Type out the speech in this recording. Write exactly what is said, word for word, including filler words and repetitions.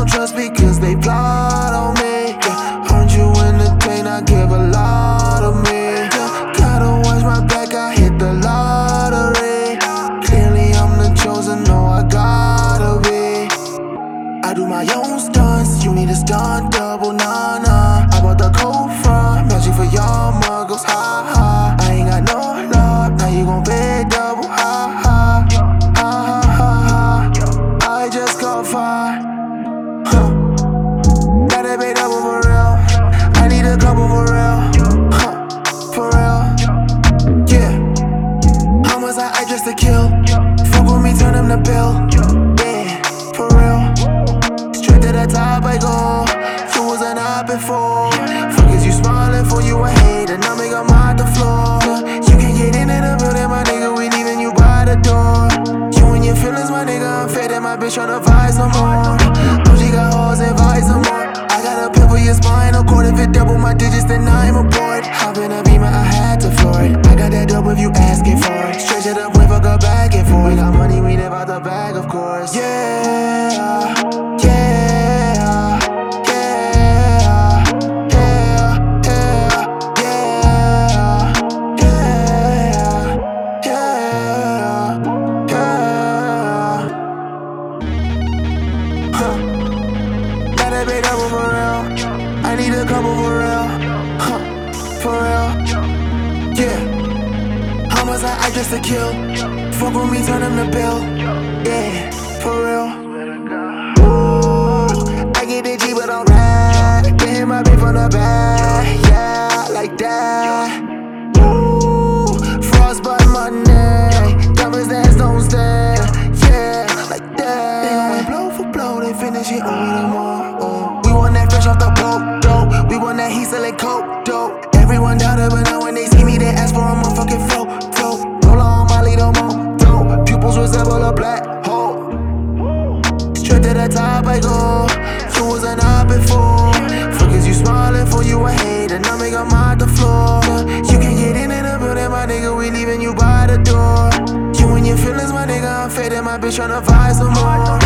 don't trust because they plot on me. Yeah, heard you entertain, I give a lot of me. Yeah, gotta watch my back, I hit the lottery. Clearly I'm the chosen, no I gotta be. I do my own stunts, you need a stunt double, nah nah. I bought the cold front, magic for y'all muggles, ha ha. I ain't got no love, now you gon' pay double, ha ha. Ha ha ha ha, I just got fire, huh. Gotta pay double for real, I need a couple for real, huh. For real, yeah. How much I, I just to kill, fuck with me, turn them to bill, yeah. For real, straight to the top I go. You wasn't up before. Fuck is you smiling for you a hater, now make a mop the floor. You can get into the building, my nigga, we leaving you by the door. You and your feelings, my nigga, I'm faded, my bitch tryna vibe some more. Oh, she got hoes and vibe some more. I got a pill for your spinal cord, if it double my digits, then I'm aboard. Hop in a beamer, I had to floor it. I got that dope if you asking for it. Stretch it up, we fuck up back and forth. Got money, we live out the bag, of course. Yeah, yeah. Gotta pay double for real, I need a couple for real, huh. For real, yeah. How much I, I just to kill, fuck with me, turn them to bill, yeah. For real, ooh, I get the G but I'm rad, get him my beat from the back, yeah, like that. Ooh, frostbite my neck, diamonds that don't stand, yeah, like that. They going blow for blow, they finish it over the more. Off the boat, dope. We want that heat selling coke, dope. Everyone doubted, but now when they see me, they ask for a motherfucking photo. Roll on Molly, no more, dope. Pupils resemble a black hole. Straight to the top I go. You wasn't up before. Fuck is you smiling for you a hater, now make a mop the floor. You can get in the building, my nigga, we leaving you by the door. You and your feelings, my nigga, I'm faded, my bitch tryna vibe some more.